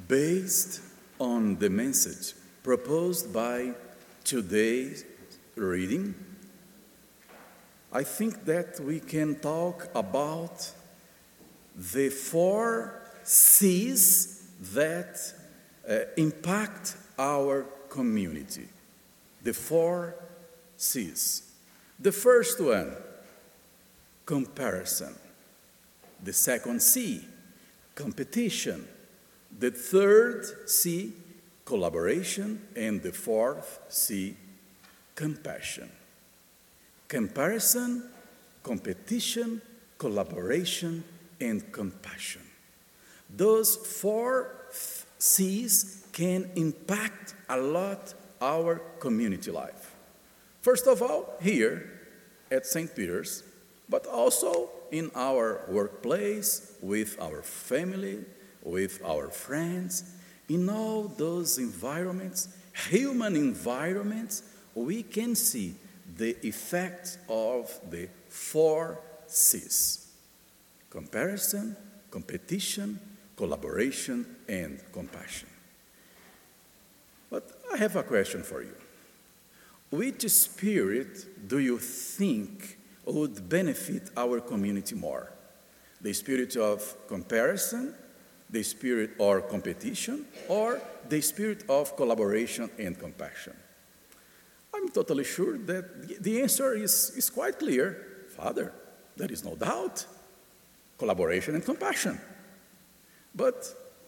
Based on the message proposed by today's reading, I think that we can talk about the 4 C's that impact our community. The 4 C's. The first one, comparison. The second C, competition. The third C, collaboration. And the fourth C, compassion. Comparison, competition, collaboration, and compassion. Those 4 C's can impact a lot our community life. First of all, here at St. Peter's, but also in our workplace, with our family, with our friends, in all those environments, human environments, we can see the effects of the 4 C's: comparison, competition, collaboration, and compassion. But I have a question for you. Which spirit do you think would benefit our community more? The spirit of comparison, the spirit of competition, or the spirit of collaboration and compassion? I'm totally sure that the answer is quite clear. Father, there is no doubt. Collaboration and compassion. But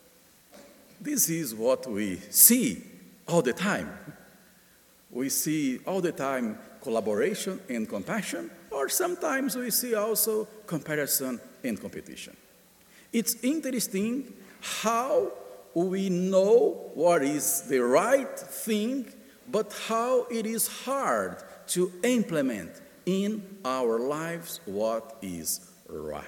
this is what we see all the time. We see all the time collaboration and compassion, or sometimes we see also comparison and competition. It's interesting how we know what is the right thing, but how it is hard to implement in our lives what is right.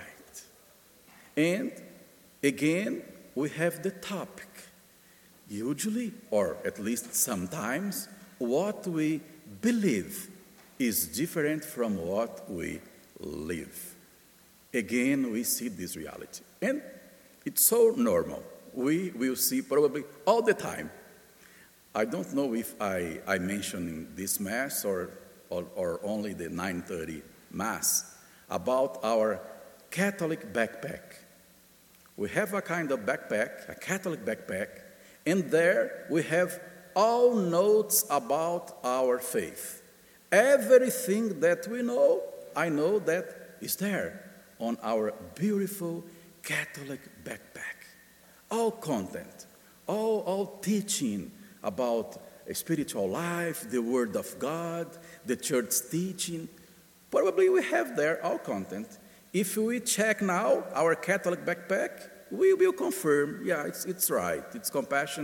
And again, we have the topic. Usually, or at least sometimes, what we believe is different from what we live. Again, we see this reality. And it's so normal. We will see probably all the time. I don't know if I mentioned in this Mass or only the 9:30 Mass about our Catholic backpack. We have a kind of backpack, a Catholic backpack, and there we have all notes about our faith. Everything that we know, I know that is there on our beautiful Catholic backpack. All content, all teaching about a spiritual life, the Word of God, the church teaching. Probably we have there all content. If we check now our Catholic backpack, we will confirm, yeah, it's right. It's compassion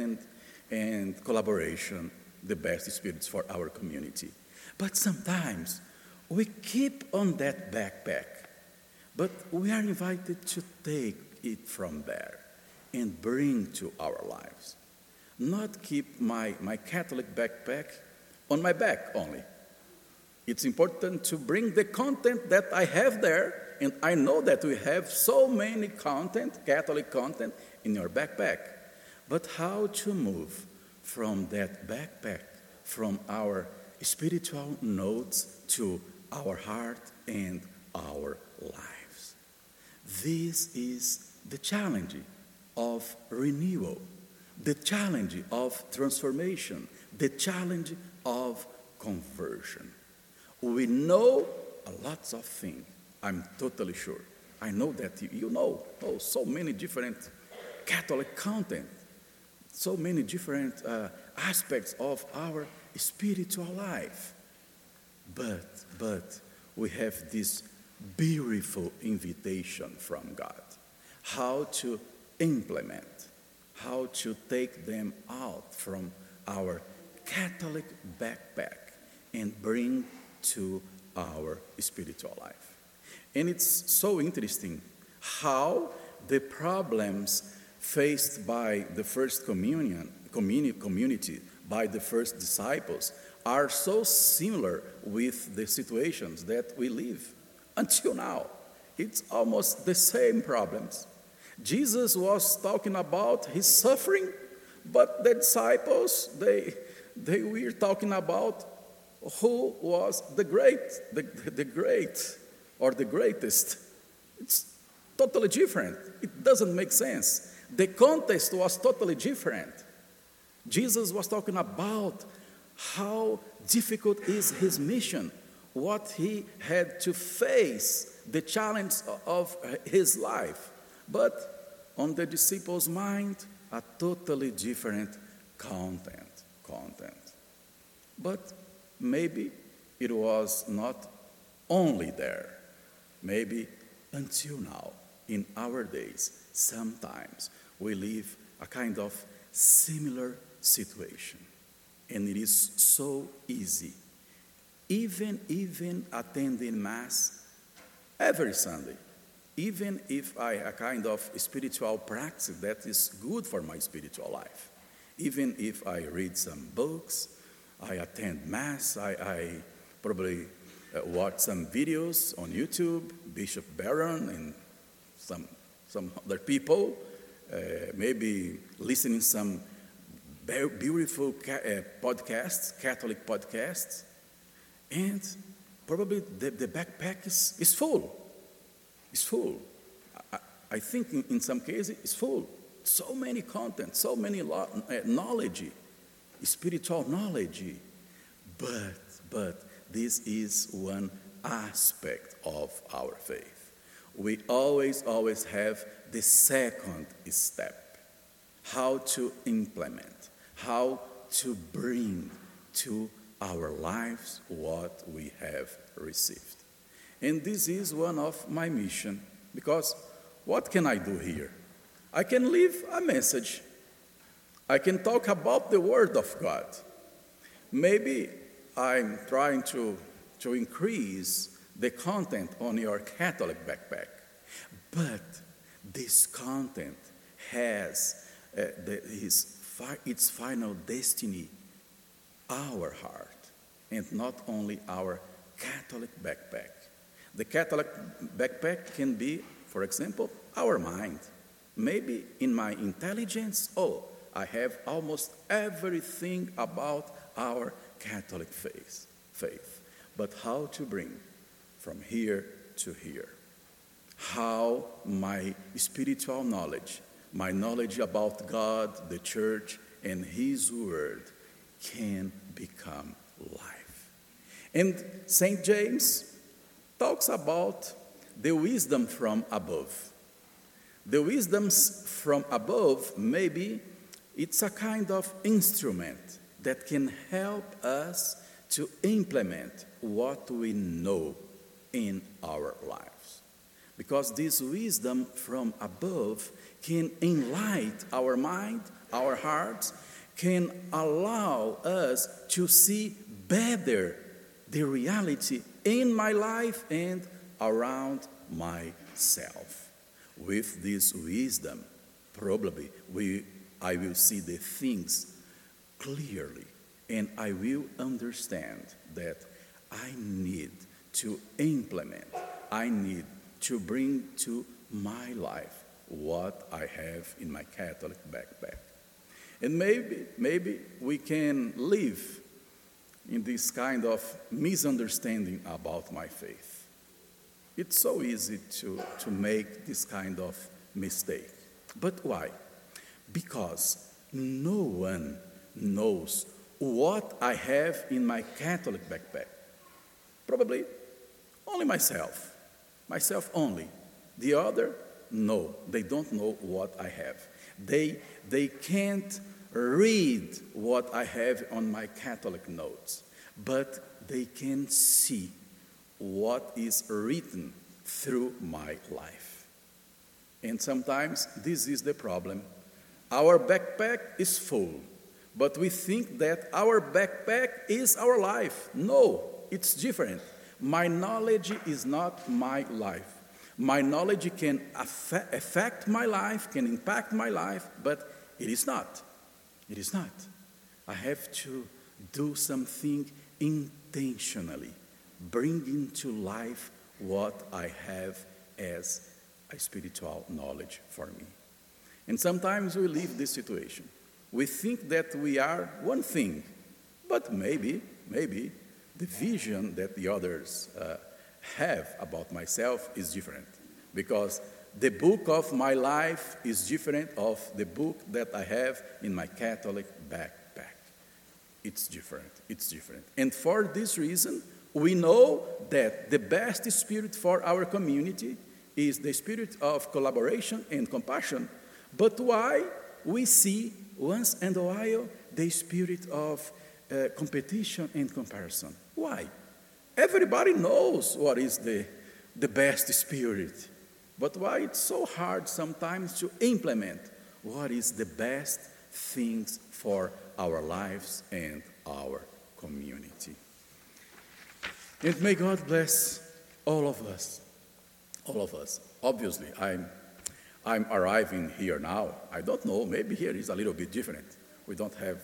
and collaboration, the best spirits for our community. But sometimes we keep on that backpack, but we are invited to take it from there and bring to our lives. Not keep my Catholic backpack on my back only. It's important to bring the content that I have there, and I know that we have so many content, Catholic content, in your backpack. But how to move from that backpack, from our spiritual notes to our heart and our lives? This is the challenge of renewal, the challenge of transformation, the challenge of conversion. We know a lot of things, I'm totally sure. I know that you know so many different Catholic content, so many different aspects of our spiritual life. But we have this beautiful invitation from God, how to implement, how to take them out from our Catholic backpack and bring to our spiritual life. And it's so interesting how the problems faced by the first community, by the first disciples, are so similar with the situations that we live until now. It's almost the same problems. Jesus was talking about his suffering, but the disciples, they were talking about who was the great or the greatest. It's totally different. It doesn't make sense. The context was totally different. Jesus was talking about how difficult is his mission, what he had to face, the challenge of his life. But on the disciples' mind, a totally different content. But maybe it was not only there. Maybe until now, in our days, sometimes we live a kind of similar situation. And it is so easy, even attending Mass every Sunday, even if I a kind of spiritual practice that is good for my spiritual life, even if I read some books, I attend Mass, I probably watch some videos on YouTube, Bishop Barron and some other people, maybe listening some beautiful podcasts, Catholic podcasts, and probably the backpack is full. It's full. I think in some cases it's full. So many content, so many knowledge, spiritual knowledge. But this is one aspect of our faith. We always have the second step, how to implement, how to bring to our lives what we have received. And this is one of my mission, because what can I do here? I can leave a message. I can talk about the Word of God. Maybe I'm trying to increase the content on your Catholic backpack. But this content has its final destiny, our heart, and not only our Catholic backpack. The Catholic backpack can be, for example, our mind. Maybe in my intelligence, I have almost everything about our Catholic faith. But how to bring from here to here? How my spiritual knowledge, my knowledge about God, the Church, and His Word can become life. And St. James talks about the wisdom from above. The wisdoms from above, maybe it's a kind of instrument that can help us to implement what we know in our lives. Because this wisdom from above can enlighten our mind, our hearts, can allow us to see better the reality in my life and around myself. With this wisdom, probably I will see the things clearly, and I will understand that I need to implement, I need to bring to my life what I have in my Catholic backpack. And maybe we can live in this kind of misunderstanding about my faith. It's so easy to make this kind of mistake. But why? Because no one knows what I have in my Catholic backpack. Probably only myself only. The other, no, they don't know what I have. They can't read what I have on my Catholic notes, but they can see what is written through my life. And sometimes this is the problem. Our backpack is full, but we think that our backpack is our life. No, it's different. My knowledge is not my life. My knowledge can affect my life, can impact my life, but it is not. It is not. I have to do something intentionally, bring into life what I have as a spiritual knowledge for me. And sometimes we leave this situation. We think that we are one thing, but maybe the vision that the others have about myself is different. Because the book of my life is different of the book that I have in my Catholic backpack. It's different. And for this reason, we know that the best spirit for our community is the spirit of collaboration and compassion. But why we see once in a while the spirit of competition and comparison? Why? Everybody knows what is the best spirit. But why it's so hard sometimes to implement what is the best things for our lives and our community? And may God bless all of us. All of us. Obviously, I'm arriving here now. I don't know, maybe here is a little bit different. We don't have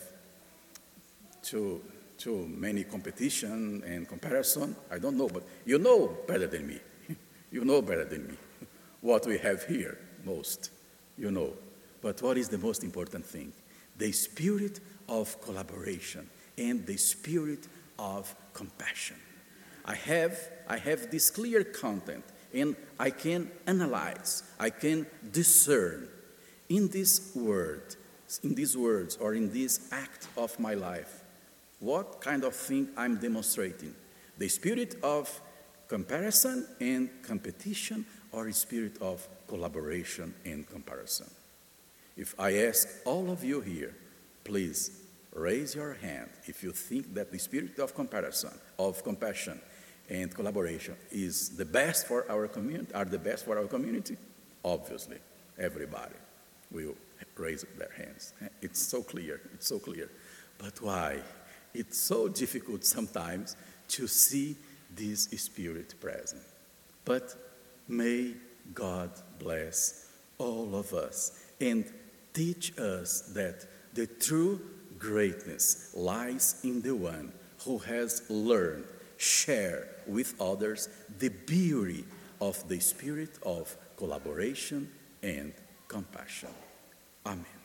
too many competition and comparison. I don't know, but you know better than me. You know better than me what we have here most, you know. But what is the most important thing? The spirit of collaboration and the spirit of compassion. I have this clear content, and I can analyze, I can discern in these words or in this act of my life, what kind of thing I'm demonstrating. The spirit of comparison and competition, or a spirit of collaboration and comparison. If I ask all of you here, please raise your hand if you think that the spirit of comparison, of compassion, and collaboration is the best for our community, are the best for our community. Obviously, everybody will raise their hands. It's so clear. But why? It's so difficult sometimes to see this spirit present. But may God bless all of us and teach us that the true greatness lies in the one who has learned, share with others the beauty of the spirit of collaboration and compassion. Amen.